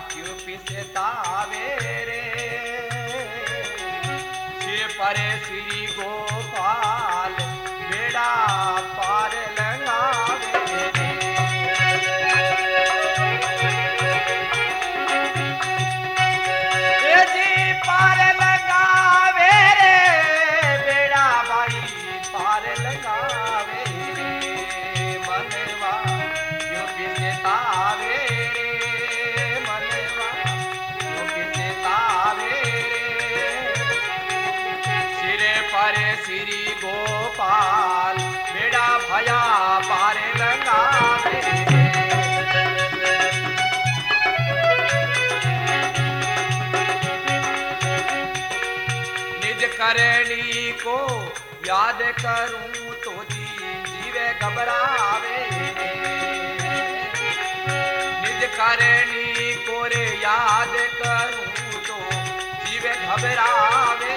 क्यों पिसतावे रे, सिर पर श्री गोपाल बेड़ा पार लगावे रे। ये जी पार लगावे रे, बेड़ा भाई पार लगावे रे। मनवा क्यों पिसतावे रे, मनवा क्यों पिसतावे रे, सिरे पर श्री गोपाल बेड़ा भया पार लगावे रे। निज करणी को याद करूं तो जीवे घबरावे रे, निज करणी को रे याद करूं तो जीवे घबरावे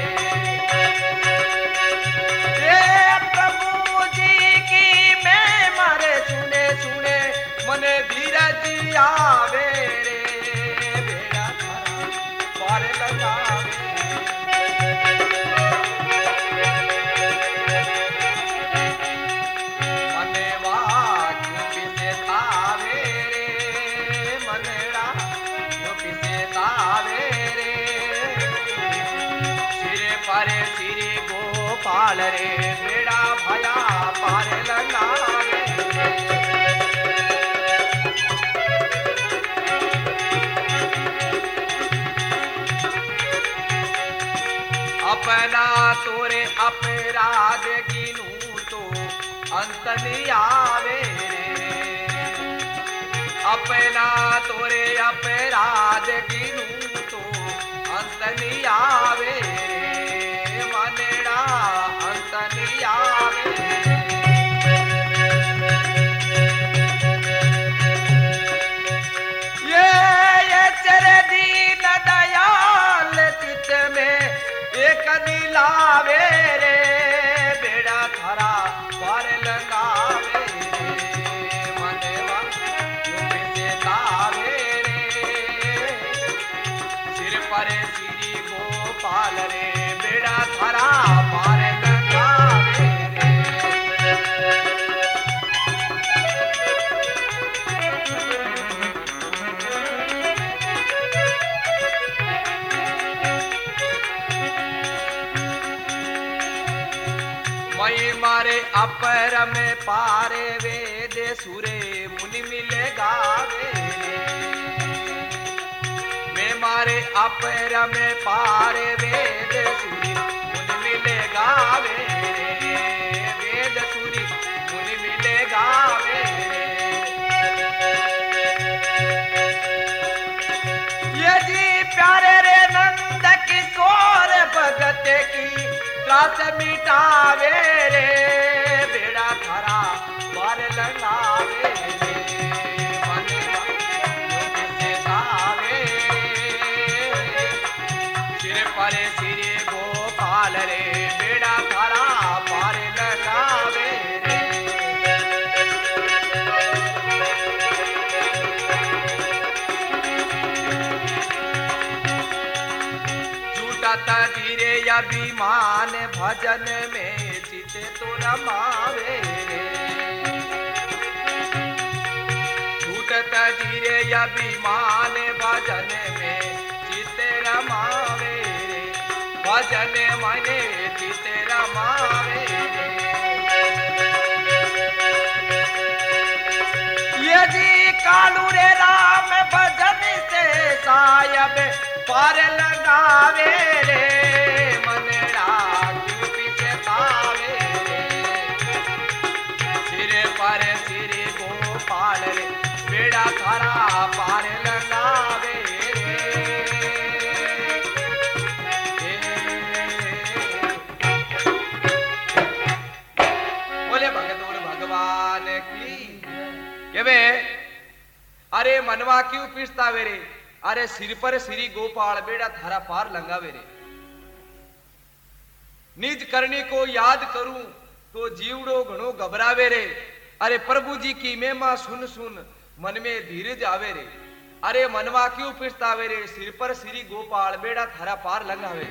रे। प्रभु जी की मैं मारे सुने सुने मन धीरज आवे रे, बेड़ा थारा पार लगावे। मनवा क्यों पिसतावे रे, मनड़ा क्यों पिसतावे रे, सिरे पर श्री गोपाल रे बेड़ा भया पार लगावे। अपना तोरे अपराध गिनू तो अंत नहीं आवे रे, अपना तोरे अपराध गिनू तो अंत नहीं आवे रे, मनड़ा अंत नहीं आवे। ये चर दीन दयाल चित में एक नीलावे रे, बेड़ा थारा पार लगावे रे। मनवा क्यों पिसतावे रे, सिर पर श्री गोपाल रे बेड़ा थारा पार लगावे रे। मई मारे अपर में पारे वेद सुरे मुनि मिले गावे रे, मैं मारे अपर में पारे वेद सुरी मुनि मिले गावे रे, वेद सुरी मुनि मिले गावे रे। ये जी प्यारे रे नंद किशोर भगत की त्रास मिटावे रे, बेड़ा थारा पार लगावे रे। मनवा क्यों पिसतावे रे, सिर पर श्री गोपाल रे बेड़ा थारा पार लगावे रे। झूठत धीरे अभिमान भजन में चिते तो रमावे रे, झूठत धीरे अभिमान भजन में चिते रमावे रे, भजन मने चिते रमावे रे। ये जी कालू रे राम भजन से सायब पार लगावे रे, मनड़ा क्यों पिसतावे रे, सिरे पर श्री गोपाल रे बेड़ा थारा पार लगावे रे। बोले भगतों भगवान की। अरे मनवा क्यों पिसतावे रे, अरे सिर पर श्री गोपाल बेड़ा थारा पार लंगावे रे। निज करनी को याद करूं तो जीवड़ो घणो घबरावे रे। अरे प्रभु जी की महिमा सुन सुन मन में धीरज आवे रे। अरे मनवा क्यों पिछतावे रे, सिर पर श्री गोपाल बेड़ा थारा पार लंघावे।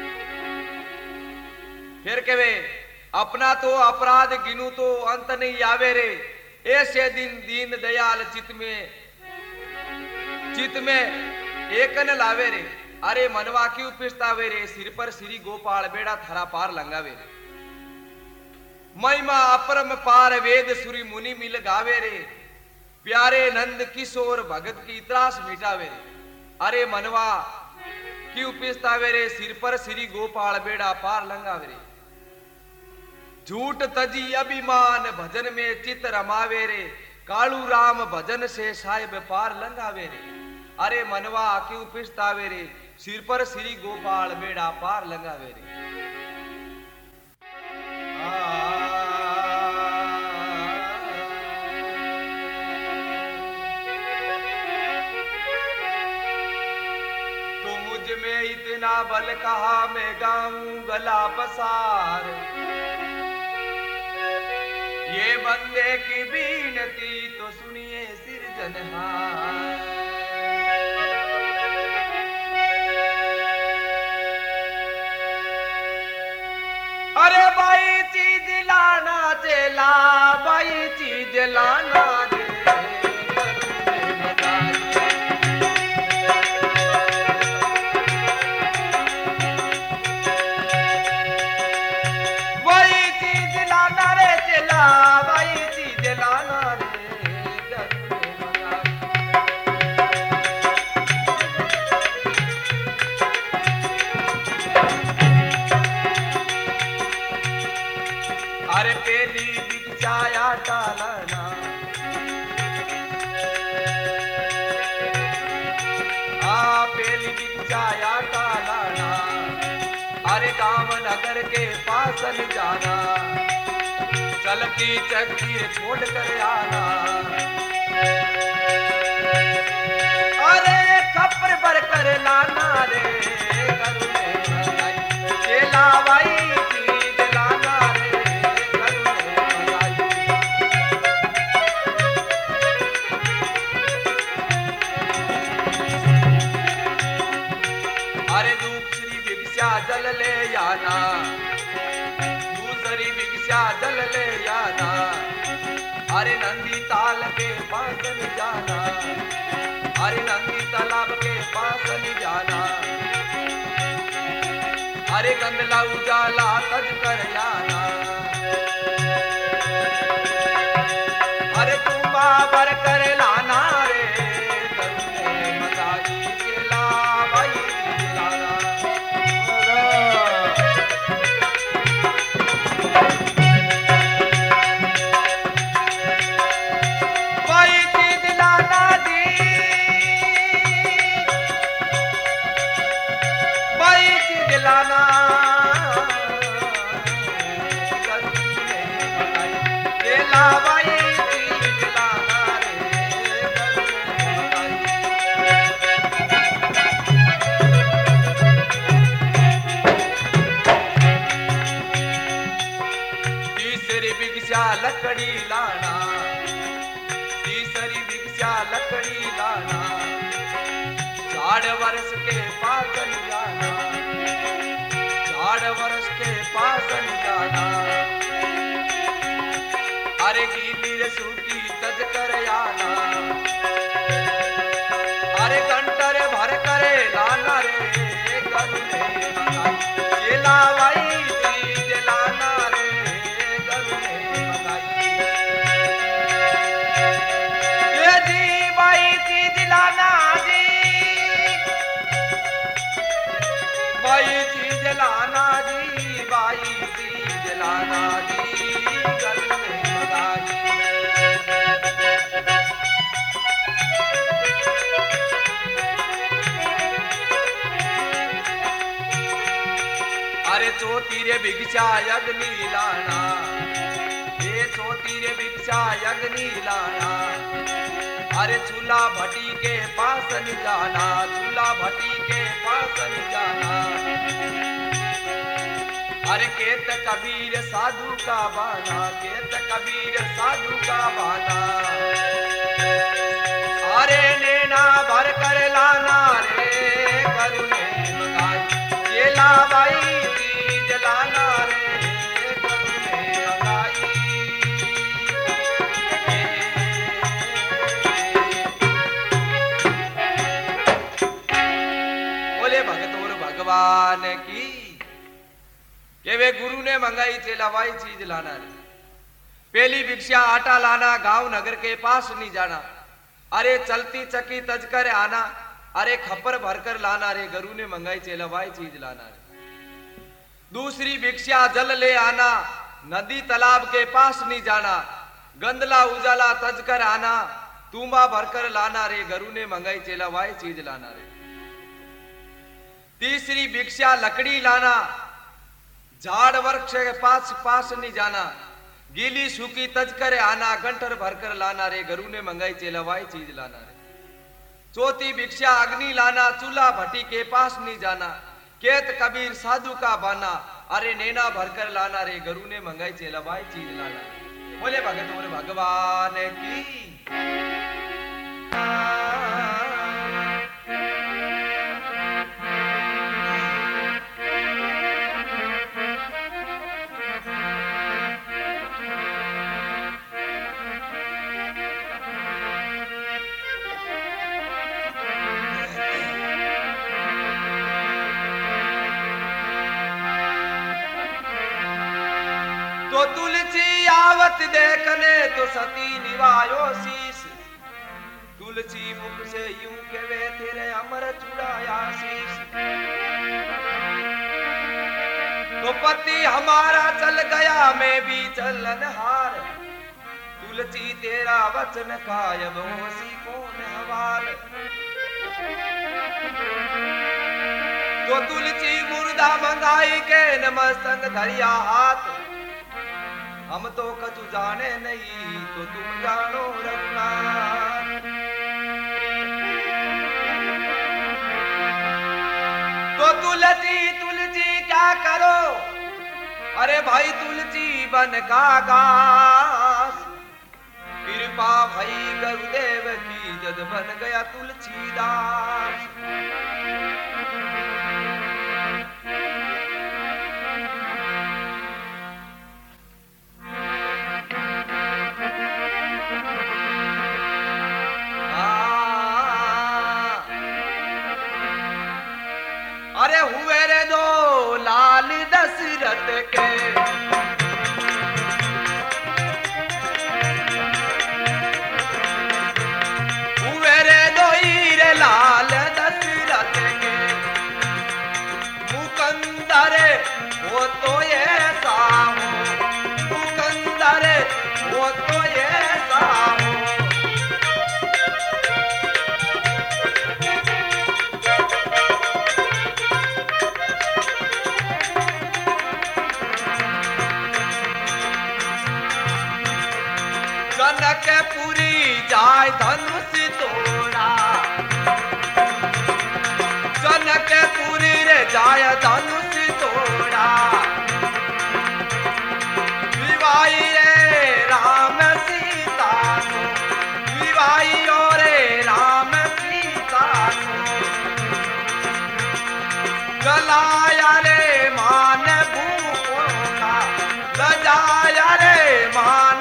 फिर कहे अपना तो अपराध गिनू तो अंत नहीं आवे रे, ऐसे दिन दीन दयाल चित में एक न लावे रे। अरे मनवा क्यों पिछतावे रे, सिर पर श्री गोपाल बेड़ा थारा पार लंघावे रे। महिमा अपरम पार वेद सुरी मुनि मिल गावे रे, प्यारे नंद किशोर भगत की त्रास मिटावे रे। अरे मनवा क्यों पिछतावे रे, सिर पर श्री गोपाल बेड़ा पार लंघावे रे। झूठ तजी अभिमान भजन में चित रमावे रे, कालू राम भजन से साहिब पार लंघावे रे। अरे मनवा क्यों पिछतावे रे, सिर पर श्री गोपाल बेड़ा पार लंघावे रे। तो मुझ में इतना बल कहा मैं गाऊं गला पसार, ये बंदे की बीनती तो सुनिए सिरजनहार। अरे भाई चीज लाना चला, भाई चीज लाना दे। अरे पेली बिचाया टालना, पेली बिचाया टालना। अरे गांव नगर के पास न जाना, चलती चक्की छोड़ कर आना। अरे खपर भर कर लाना रे, चेला भाई जल ले आना, दूसरी भिक्षा जल ले आना। अरे नंदी ताल के पास न जाना, अरे नंदी तालाब के पास न जाना। अरे गंदला उजाला तज कर आना। अरे तू बाबर कर लाना रे, लकड़ी लाना, तीसरी भिक्षा लकड़ी लाना। झाड़ वर्ष के पास न जाना, झाड़ वर्ष के पास न जाना। अरे गीली सूखी तज कर आना, अरे घंटर भर करे लाना रे। चेला भाई चीज लाना रे, भाई चीज लाना जी, भाई चीज लाना जी, गल में मगाई। अरे चौथी रे भिक्षा अग्नि लाना, ये चौथी रे भिक्षा अग्नि लाना। अरे चूल्हा भट्टी के पास न जाना, चूल्हा भट्टी के पास न जाना। अरे केत कबीर साधु का बाना, केत कबीर साधु का बाना। अरे नैना भर कर लाना रे करुणे मंगाई चेला भाई चीज लाना रे करुणे मंगाई। बोले भगत और भगवान की के वे गुरु ने मंगाई चेला भाई चीज लाना रे। पहली भिक्षा आटा लाना, गांव नगर के पास नहीं जाना, अरे चलती चक्की तज कर आना, अरे खपर भरकर लाना रे गुरु ने मंगाई चेला भाई चीज लाना रे। दूसरी भिक्षा जल ले आना, नदी तालाब के पास नहीं जाना, गंदला उजाला तज कर आना, तुम्बा भरकर लाना रे गुरु ने मंगाई चेला भाई चीज लाना रे। तीसरी भिक्षा लकड़ी लाना, झाड़ वृक्ष के पास नहीं जाना, गीली सूखी तज कर आना, गंठर भरकर लाना रे गुरु ने मंगाई चेला भाई चीज लाना रे। चौथी भिक्षा अग्नि लाना, चूल्हा भट्टी के पास नहीं जाना, केत कबीर साधु का बाना, अरे नैना भरकर लाना रे गुरु ने मंगाई चेला भाई चीज लाना रे। बोले भगत और भगवान की। तो तुलसी आवत देखने तो सती निवायो शीश, तुलसी मुख से यूं के वे तेरे अमर चुड़ाया शीश। तो पति हमारा चल गया मैं भी चलनहार, तुलसी तेरा वचन कायम होसी कौन हवाल। तो तुलसी मुर्दा मंगाई के नमस्तक धरिया हाथ, हम तो कछु जाने नहीं तो तुम जानो रघुनाथ। तो तुलसी तुलसी क्या करो, अरे भाई तुलसी बन का घास, कृपा भई गुरुदेव की जद बन गया तुलसीदास। अरे हुए रे दो लाल दशरथ के, हुए रे दो हीरे लाल दशरथ के, मुकंदर वो तो ये साहो, मुकंदर वो तो ये साहो। जनकपुरी जाय धनुष तोड़ा, जनकपुरी रे जाय धनुष तोड़ा, विवाही रे राम सीता को, विवाही रे राम सीता को, जलाया रे मान भूपों का, लजाया रे मान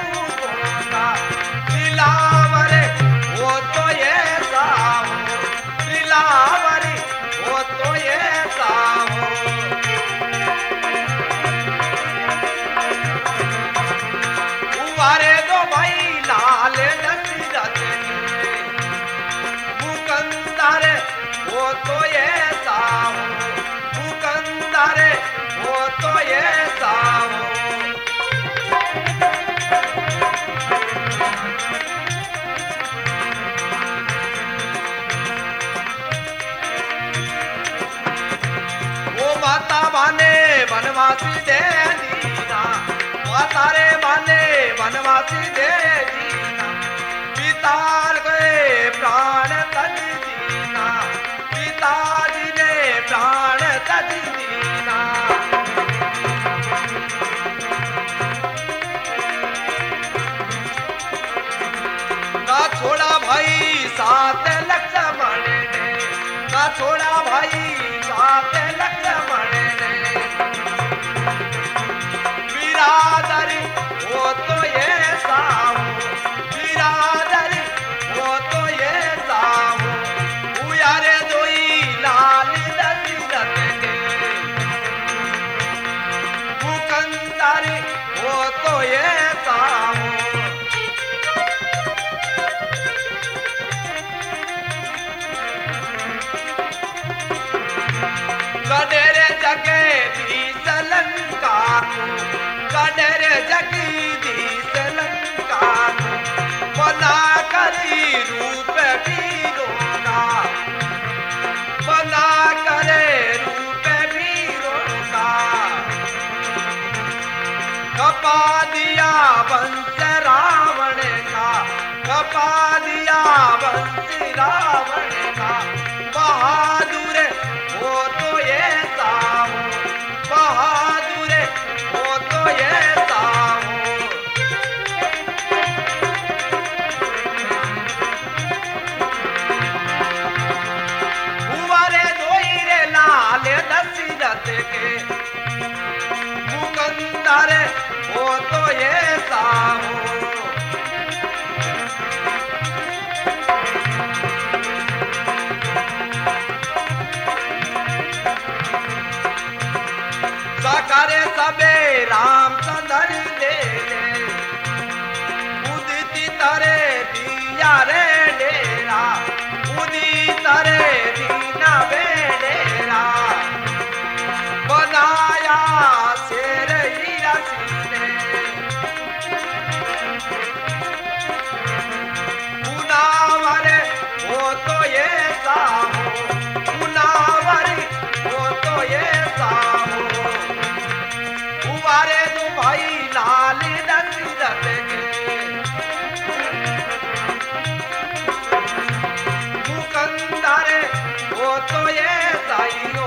लीलावरे वो तो ये साहो, लीलावरे वो तो ये साहो। उवारे दो भाई लाल दशरथ के, मुकंदर वो तो ये साहो, मुकंदर वो तो ये साहो। माता बाने बनवासी दे दीना, माता रे बाने बनवासी दे दीना, पिताल गए प्राण तज दीना, पिताजी ने प्राण तज दीना। ना छोड़ा भाई भाई साथ लक्ष्मण ने बिरादरी हो तो ये साहू बिरादरी हो तो ये साहू हुआ रे दोई लाल दशरथ के मुकंदर हो तो ये साहू कडेरे जगदीश लंका को कडेरे जगदीश लंका को बना करी रूप वीरों का बना करे रूप वीरों का कपा दिया वंश रावण का कपा दिया वंश रावण का बहादुर हो तो ये साहू बहादुर हो तो ये साहू हुआ रे दोई रे लाल दशरथ के मुकंदर हो तो ये साहू करे सबे रामचंद्र ले उदित तरे दिया रे डेरा उदित तरे दीना बेडेरा बनाया शेर हीरा सीने पुनावर हो तो ये साहू पुनावर हो तो ये साहू हुआ रे दो भाई लाल दशरथ के मुकंदर हो तो ये साइयो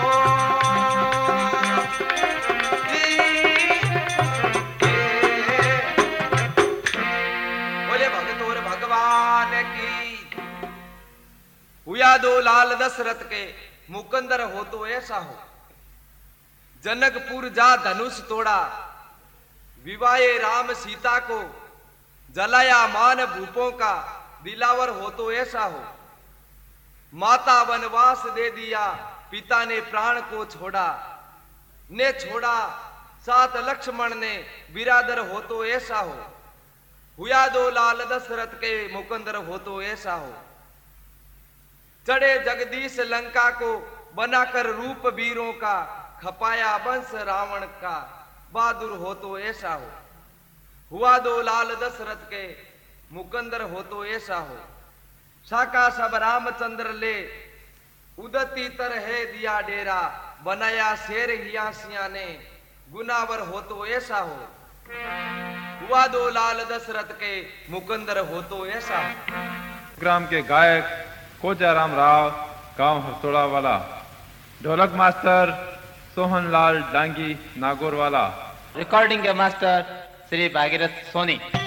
बोले भगत और भगवान की हुआ दो लाल दशरथ के मुकंदर हो तो ऐसा हो जनकपुर जा धनुष तोड़ा विवाहे राम सीता को जलाया मान भूपों का दिलावर हो तो ऐसा हो माता वनवास दे दिया पिता ने प्राण को छोड़ा ने छोड़ा साथ लक्ष्मण ने बिरादर हो तो ऐसा हो हुआ दो लाल दशरथ के मुकंदर हो तो ऐसा हो चढ़े जगदीश लंका को बनाकर रूप वीरों का खपाया वंश रावण का बहादुर हो तो ऐसा हो हुआ दो लाल दशरथ के मुकंदर हो तो ऐसा हो साका सब रामचंद्र ले उदती तरह दिया डेरा बनाया शेर हियासिया ने गुनावर हो तो ऐसा हो हुआ दो लाल दशरथ के मुकंदर हो तो ऐसा हो। ग्राम के गायक कोजाराम राव गांव हरसोड़ा वाला ढोलक मास्टर सोहनलाल डांगी नागौर वाला रिकॉर्डिंग के मास्टर श्री भागीरथ सोनी।